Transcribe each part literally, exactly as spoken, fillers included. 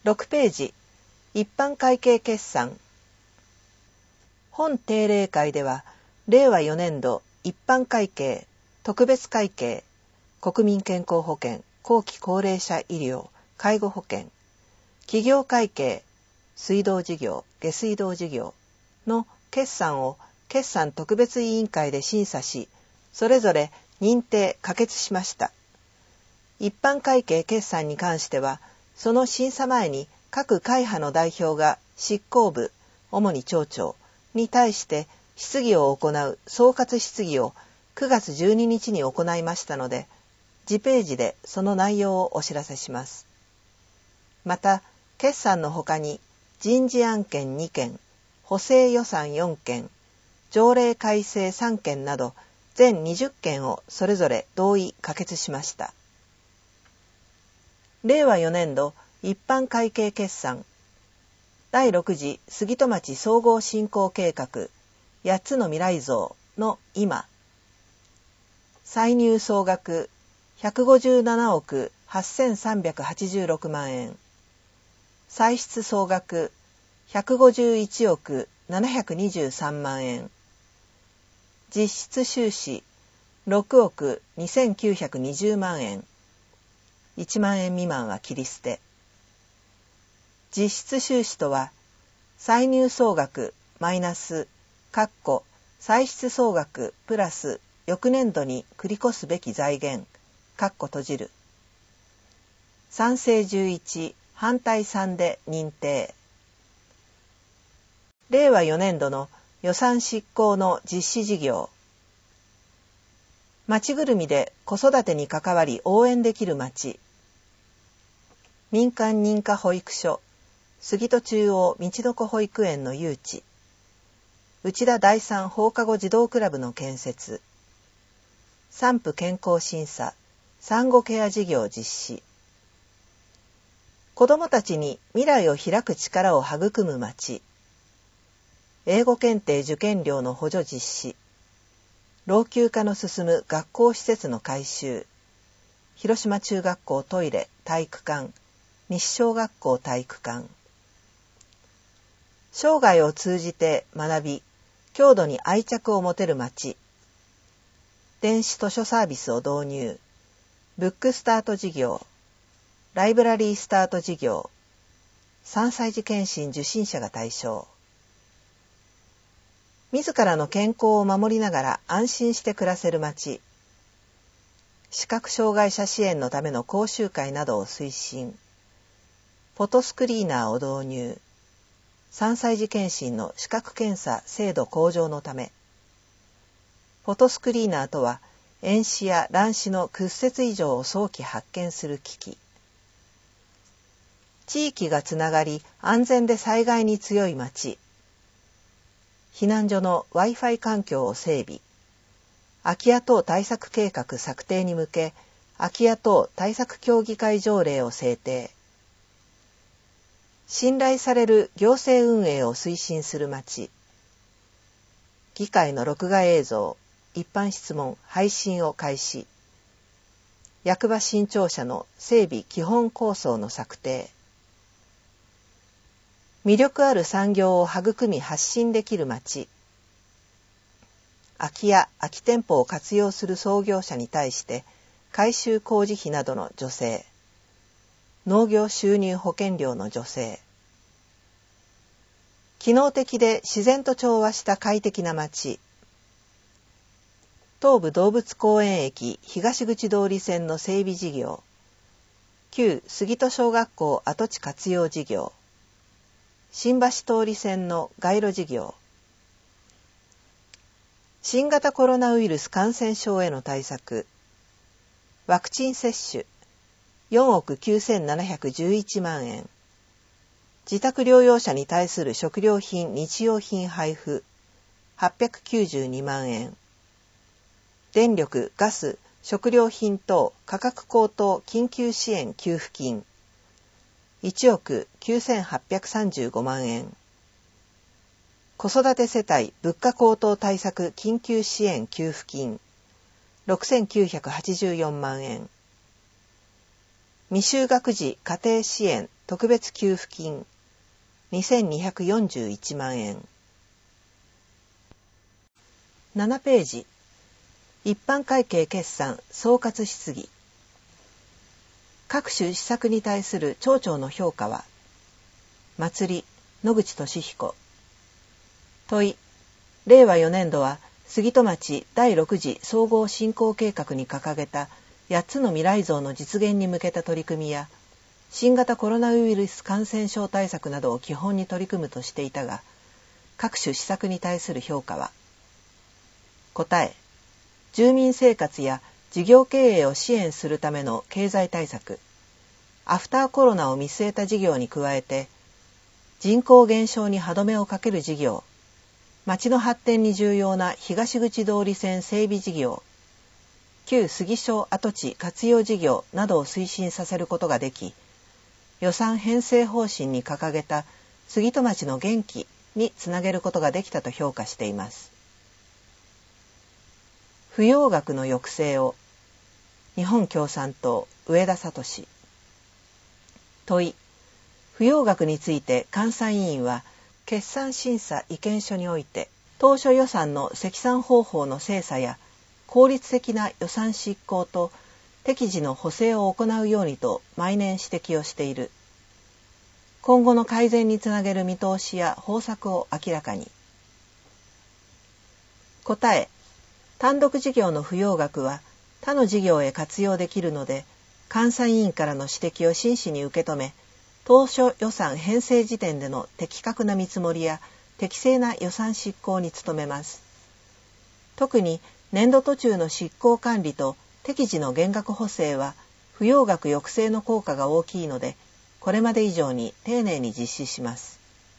ろくページ、一般会計決算。本定例会では、れいわよねんど一般会計、特別会計、国民健康保険、後期高齢者医療、介護保険、企業会計、水道事業、下水道事業の決算を決算特別委員会で審査し、それぞれ認定・可決しました。一般会計決算に関しては、その審査前に各会派の代表が執行部、主に町長に対して質疑を行う総括質疑をくがつじゅうににちに行いましたので、次ページでその内容をお知らせします。また、決算の他に人事案件にけん、補正予算よんけん、条例改正さんけんなど全にじゅっけんをそれぞれ同意可決しました。れいわよねんど一般会計決算。だいろくじ杉戸町総合振興計画やっつの未来像の今。歳入総額ひゃくごじゅうななおくはっせんさんびゃくはちじゅうろくまんえん。歳出総額ひゃくごじゅういちおくななひゃくにじゅうさんまんえん。実質収支ろくおくにせんきゅうひゃくにじゅうまんえん。いちまんえん未満は切り捨て。実質収支とは、歳入総額マイナス、括弧、歳出総額プラス翌年度に繰り越すべき財源、括弧閉じる。賛成じゅういち、反対さんで認定。れいわよねんどの予算執行の実施事業。町ぐるみで子育てに関わり応援できる町。民間認可保育所、杉戸中央道の子保育園の誘致。内田第三放課後児童クラブの建設。産婦健康審査、産後ケア事業実施。子どもたちに未来を開く力を育む町。英語検定受験料の補助実施。老朽化の進む学校施設の改修。広島中学校トイレ体育館、西小学校体育館。生涯を通じて学び、郷土に愛着を持てる町。電子図書サービスを導入。ブックスタート事業。ライブラリースタート事業。さんさい児健診受診者が対象。自らの健康を守りながら安心して暮らせる町。視覚障害者支援のための講習会などを推進。フォトスクリーナーを導入。さんさい児健診の視覚検査精度向上のため。フォトスクリーナーとは、遠視や乱視の屈折異常を早期発見する機器。地域がつながり、安全で災害に強い町。避難所の Wi-Fi 環境を整備。空き家等対策計画策定に向け、空き家等対策協議会条例を制定。信頼される行政運営を推進する町。議会の録画映像、一般質問、配信を開始。役場新庁舎の整備基本構想の策定。魅力ある産業を育み発信できる町。空き家、空き店舗を活用する創業者に対して改修工事費などの助成。農業収入保険料の助成。機能的で自然と調和した快適な町。東武動物公園駅東口通り線の整備事業。旧杉戸小学校跡地活用事業。新橋通り線の街路事業。新型コロナウイルス感染症への対策。ワクチン接種よんおくきゅうせんななひゃくじゅういちまんえん。自宅療養者に対する食料品日用品配布はっぴゃくきゅうじゅうにまんえん。電力・ガス・食料品等価格高騰緊急支援給付金いちおくきゅうせんはっぴゃくさんじゅうごまんえん。子育て世帯物価高騰対策緊急支援給付金ろくせんきゅうひゃくはちじゅうよんまんえん。未就学児家庭支援特別給付金にせんにひゃくよんじゅういちまんえん。ななページ、一般会計決算総括質疑。各種施策に対する町長の評価は、祭り野口俊彦。問い、れいわよねんどは杉戸町だいろく次総合振興計画に掲げたやっつの未来像の実現に向けた取り組みや、新型コロナウイルス感染症対策などを基本に取り組むとしていたが、各種施策に対する評価は、答え、住民生活や事業経営を支援するための経済対策、アフターコロナを見据えた事業に加えて、人口減少に歯止めをかける事業、町の発展に重要な東口通り線整備事業、旧杉庄跡地活用事業などを推進させることができ、予算編成方針に掲げた杉戸町の元気につなげることができたと評価しています。不用額の抑制を、日本共産党上田聡。問い、不用額について監査委員は決算審査意見書において、当初予算の積算方法の精査や効率的な予算執行と適時の補正を行うようにと毎年指摘をしている。今後の改善につなげる見通しや方策を明らかに。答え、単独事業の不用額は他の事業へ活用できるので、監査委員からの指摘を真摯に受け止め、当初予算編成時点での的確な見積もりや適正な予算執行に努めます。特に年度途中の執行管理と適時の減額補正は不用額抑制の効果が大きいので、これまで以上に丁寧に実施します。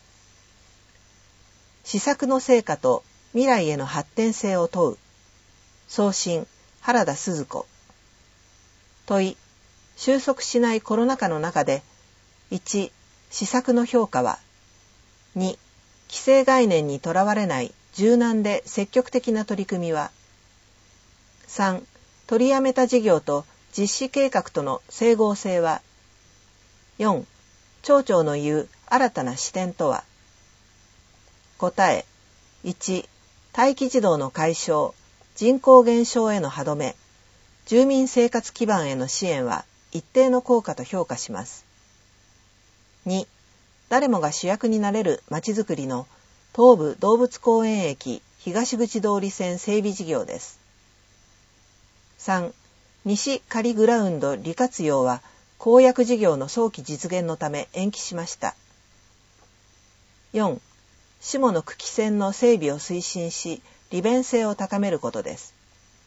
施策の成果と未来への発展性を問う。送信原田鈴子。問い、収束しないコロナ禍の中で、いち、施策の評価は、に、既成概念にとらわれない柔軟で積極的な取り組みは、さん、取りやめた事業と実施計画との整合性は、よん、町長の言う新たな視点とは。答え、いち、待機児童の解消、人口減少への歯止め、住民生活基盤への支援は一定の効果と評価します。に、誰もが主役になれるまちづくりの東武動物公園駅東口通り線整備事業です。さん、西仮グラウンド利活用は公約事業の早期実現のため延期しました。よん、下の久喜線の整備を推進し、利便性を高めることです。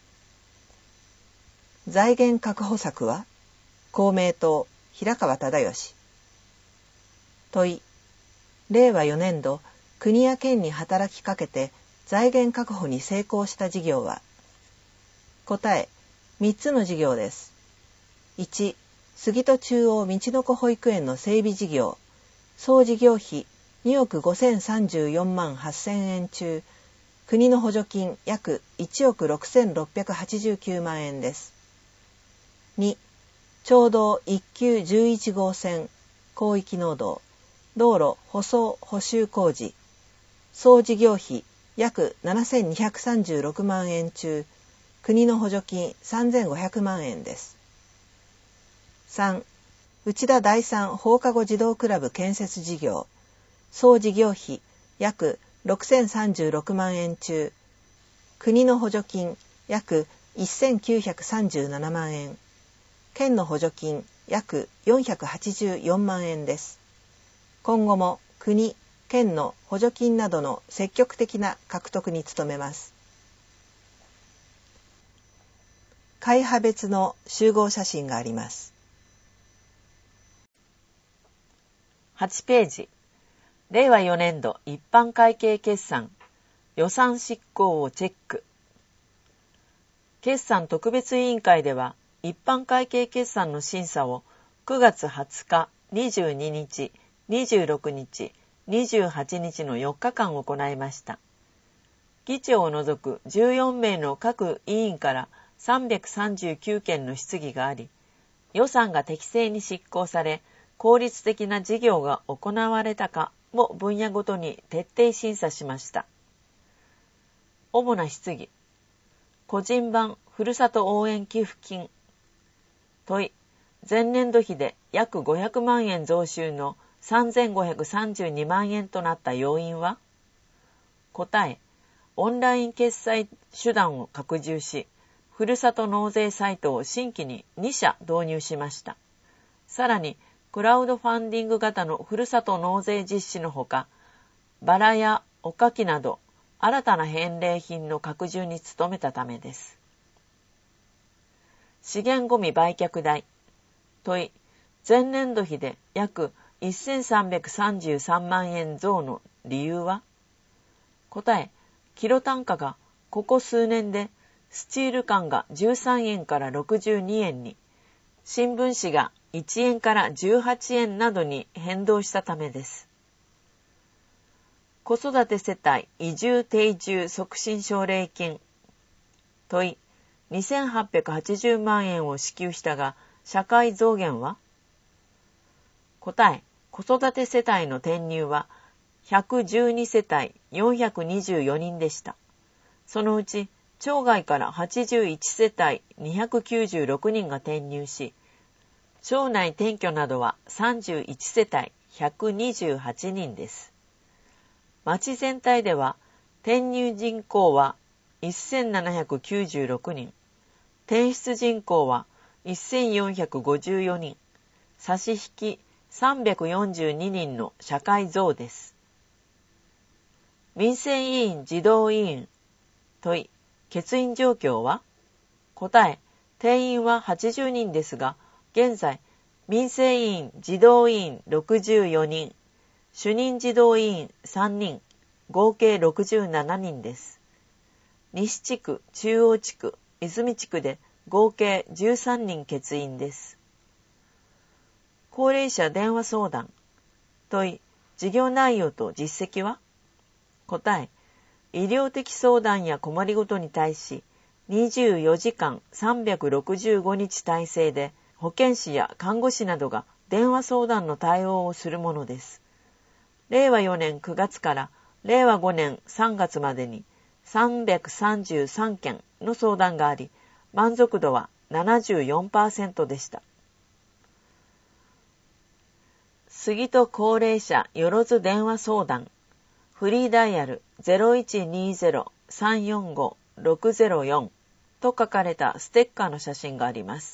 財源確保策は、公明党平川忠義。問い、れいわよねんど、国や県に働きかけて財源確保に成功した事業は。答え、みっつの事業です。いち、杉戸中央道の子保育園の整備事業、総事業費におくごせんさんじゅうよんまんはっせんえん中、国の補助金約いちおくろくせんろっぴゃくはちじゅうきゅうまんえんです。に、町道いっきゅうじゅういちごうせん広域農道、道路舗装補修工事、総事業費約ななせんにひゃくさんじゅうろくまんえん中、国の補助金さんぜんごひゃくまんえんです。さん、内田第三放課後児童クラブ建設事業、総事業費約ろくせんさんじゅうろくまんえん中、国の補助金約せんきゅうひゃくさんじゅうななまんえん、県の補助金約よんひゃくはちじゅうよんまんえんです。今後も国、県の補助金などの積極的な獲得に努めます。会派別の集合写真があります。 はちページ、れいわよねんど一般会計決算、予算執行をチェック。決算特別委員会では、一般会計決算の審査をくがつはつか、にじゅうににち、にじゅうろくにち、にじゅうはちにちのよっかかん行いました。議長を除くじゅうよんめいの各委員からさんびゃくさんじゅうきゅうけんの質疑があり、予算が適正に執行され、 効率的な事業が行われたかも分野ごとに徹底審査しました。主な質疑。個人版ふるさと応援給付金。問い。前年度比で約ごひゃくまんえん増収のさんぜんごひゃくさんじゅうにまんえんとなった要因は？答え。オンライン決済手段を拡充し、ふるさと納税サイトを新規ににしゃ導入しました。さらに、クラウドファンディング型のふるさと納税実施のほか、バラやおかきなど新たな返礼品の拡充に努めたためです。資源ごみ売却代。問い。前年度比で約せんさんびゃくさんじゅうさんまんえん増の理由は？答え。キロ単価がここ数年でスチール缶がじゅうさんえんからろくじゅうにえんに、新聞紙がいちえんからじゅうはちえんなどに変動したためです。子育て世帯移住定住促進奨励金。問い。にせんはっぴゃくはちじゅうまんえんを支給したが、社会増減は？答え。子育て世帯の転入はひゃくじゅうにせたいよんひゃくにじゅうよにんでした。そのうち、町外からはちじゅういちせたいにひゃくきゅうじゅうろくにんが転入し、町内転居などはさんじゅういちせたいひゃくにじゅうはちにんです。町全体では、転入人口はせんななひゃくきゅうじゅうろくにん、転出人口はせんよんひゃくごじゅうよにん、差し引きさんびゃくよんじゅうににんの社会増です。民生委員児童委員。問い。欠員状況は？答え。定員ははちじゅうにんですが、現在、民生委員児童委員ろくじゅうよにん、主任児童委員さんにん、合計ろくじゅうななにんです。西地区、中央地区、泉地区で合計じゅうさんにん欠員です。高齢者電話相談。問い。事業内容と実績は？答え。医療的相談や困りごとに対し、にじゅうよじかんさんびゃくろくじゅうごにち体制で保健師や看護師などが電話相談の対応をするものです。れいわよねんくがつかられいわごねんさんがつまでにさんびゃくさんじゅうさんけんの相談があり、満足度は ななじゅうよんパーセント でした。杉戸高齢者よろず電話相談。フリーダイヤル ゼロいちにゼロさんよんごろくゼロよん と書かれたステッカーの写真があります。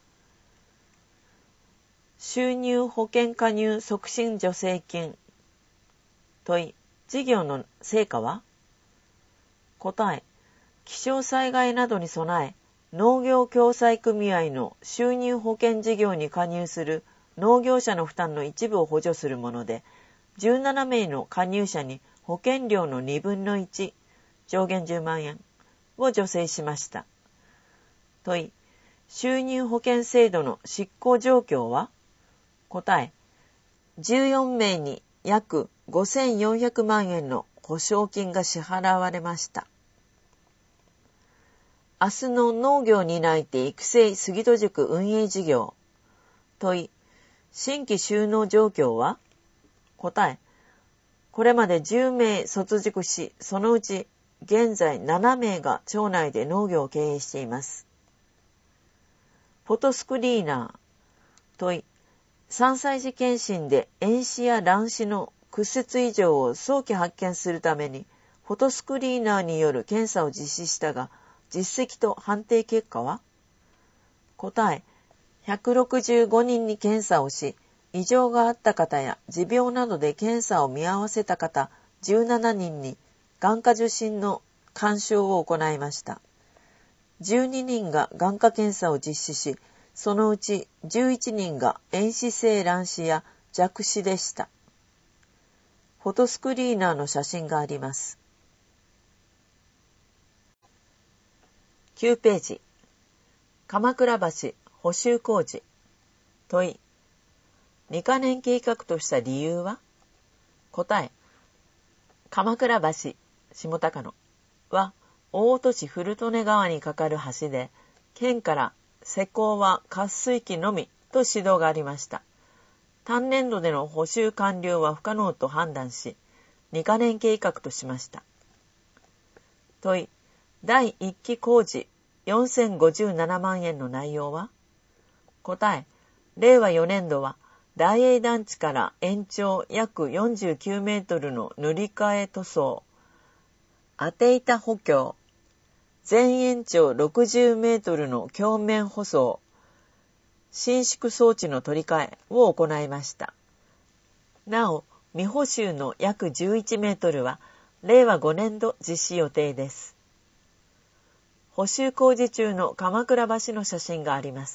収入保険加入促進助成金。問い。事業の成果は？答え。気象災害などに備え、農業共済組合の収入保険事業に加入する農業者の負担の一部を補助するもので、じゅうななめいの加入者に保険料のにぶんのいち、上限じゅうまんえんを助成しました。問い。収入保険制度の執行状況は？答え。じゅうよんめいに約ごせんよんひゃくまんえんの保証金が支払われました。明日の農業担い手育成杉戸塾運営事業。問い。新規就農状況は？答え。これまでじゅうめい卒塾し、そのうち現在ななめいが町内で農業を経営しています。フォトスクリーナー。問い。さんさい児検診で遠視や乱視の屈折異常を早期発見するためにフォトスクリーナーによる検査を実施したが、実績と判定結果は？答え。ひゃくろくじゅうごにんに検査をし、異常があった方や持病などで検査を見合わせた方じゅうななにんに眼科受診の勧奨を行いました。じゅうににんが眼科検査を実施し、そのうちじゅういちにんが遠視性乱視や弱視でした。フォトスクリーナーの写真があります。きゅうページ。鎌倉橋補修工事。問い。にかねん計画とした理由は？答え。鎌倉橋下高野は大戸市古利根川に架かる橋で、県から施工は渇水期のみと指導がありました。 単年度での補修完了は不可能と判断し、にかねん計画としました。問い、だいいっき工事よんせんごじゅうななまんえんの内容は？答え、れいわよねんどは大営団地から延長約よんじゅうきゅうメートルの塗り替え塗装、当て板補強、全延長ろくじゅうメートルの鏡面舗装、伸縮装置の取り替えを行いました。なお、未補修の約じゅういちメートルはれいわごねんど実施予定です。補修工事中の鎌倉橋の写真があります。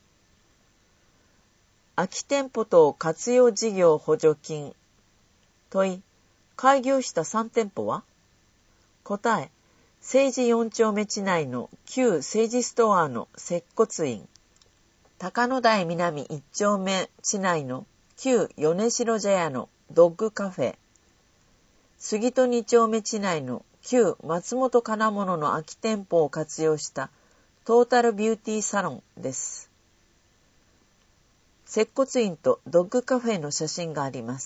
空き店舗等活用事業補助金。問い、開業したさんてんぽは？答え、政治よん丁目地内の旧政治ストアの接骨院、高野台南いち丁目地内の旧米城茶屋のドッグカフェ、杉戸に丁目地内の旧松本金物の空き店舗を活用したトータルビューティーサロンです。接骨院とドッグカフェの写真があります。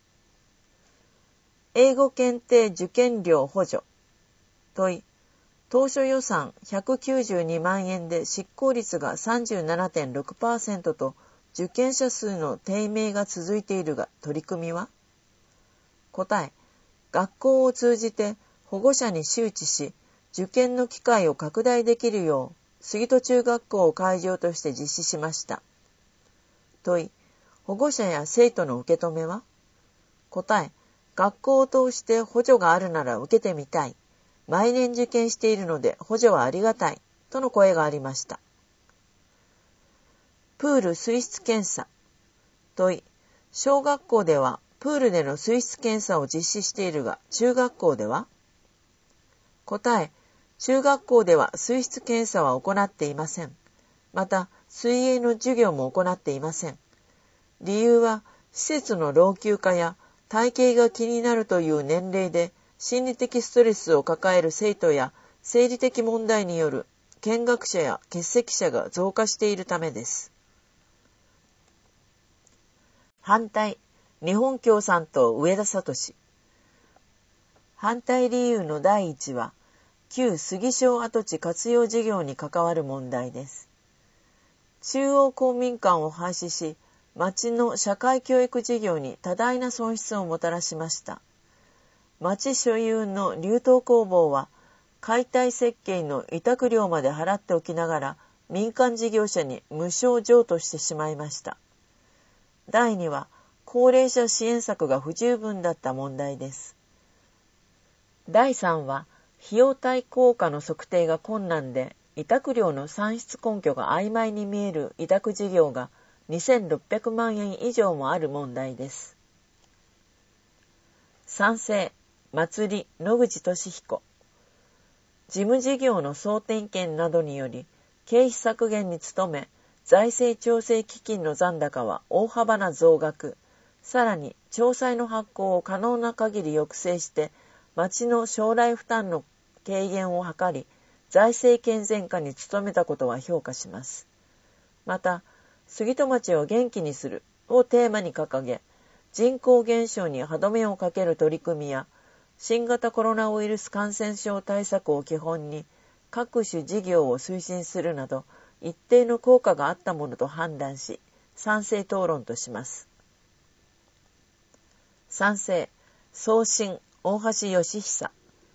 英語検定受験料補助。問い、当初予算ひゃくきゅうじゅうにまんえんで執行率が さんじゅうななてんろくパーセント と受験者数の低迷が続いているが取り組みは？答え、学校を通じて保護者に周知し、受験の機会を拡大できるよう杉戸中学校を会場として実施しました。問い、保護者や生徒の受け止めは？答え、学校を通して補助があるなら受けてみたい。毎年受験しているので補助はありがたい。との声がありました。プール水質検査。問い、小学校ではプールでの水質検査を実施しているが、中学校では？答え、中学校では水質検査は行っていません。また、水泳の授業も行っていません。理由は、施設の老朽化や体型が気になるという年齢で心理的ストレスを抱える生徒や生理的問題による見学者や欠席者が増加しているためです。反対、日本共産党上田聡。反対理由の第一は、旧杉小跡地活用事業に関わる問題です。中央公民館を廃止し、町の社会教育事業に多大な損失をもたらしました。町所有の流東工房は、解体設計の委託料まで払っておきながら、民間事業者に無償譲渡してしまいました。第二は、高齢者支援策が不十分だった問題です。第三は、費用対効果の測定が困難で、委託料の算出根拠が曖昧に見える委託事業がにせんろっぴゃくまんえん以上もある問題です。賛成、祭り野口俊彦。事務事業の総点検などにより経費削減に努め、財政調整基金の残高は大幅な増額、さらに町債の発行を可能な限り抑制して町の将来負担の軽減を図り、財政健全化に努めたことは評価します。また、杉戸町を元気にするをテーマに掲げ、人口減少に歯止めをかける取り組みや、新型コロナウイルス感染症対策を基本に各種事業を推進するなど、一定の効果があったものと判断し、賛成討論とします。賛成、送信、大橋義久。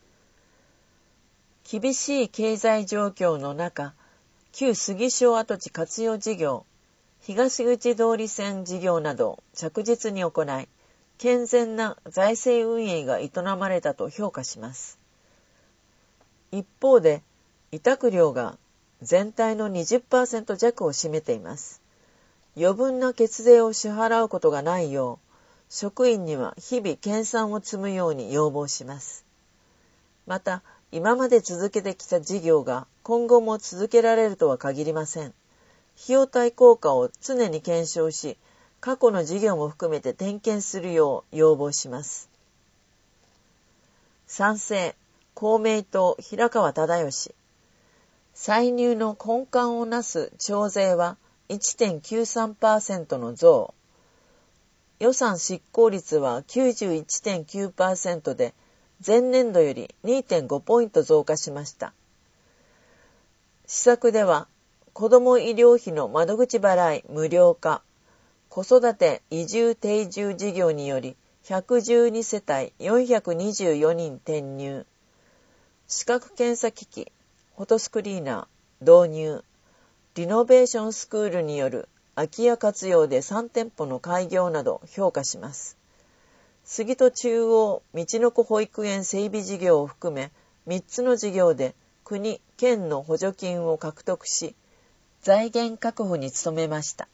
厳しい経済状況の中、旧杉小跡地活用事業、東口通り線事業などを着実に行い、健全な財政運営が営まれたと評価します。一方で、委託料が全体の にじゅっパーセント 弱を占めています。余分な血税を支払うことがないよう、職員には日々研鑽を積むように要望します。また、今まで続けてきた事業が今後も続けられるとは限りません。費用対効果を常に検証し、過去の事業も含めて点検するよう要望します。賛成、公明党平川忠義。歳入の根幹をなす徴税は いってんきゅうさんパーセント の増。 予算執行率は きゅうじゅういってんきゅうパーセント で前年度より にてんご ポイント増加しました。施策では、子ども医療費の窓口払い無料化、子育て移住定住事業によりひゃくじゅうにせたいよんひゃくにじゅうよにん転入、視覚検査機器、フォトスクリーナー導入、リノベーションスクールによる空き家活用でさんてんぽの開業など評価します。杉戸中央道の子保育園整備事業を含めみっつの事業で国・県の補助金を獲得し、財源確保に努めました。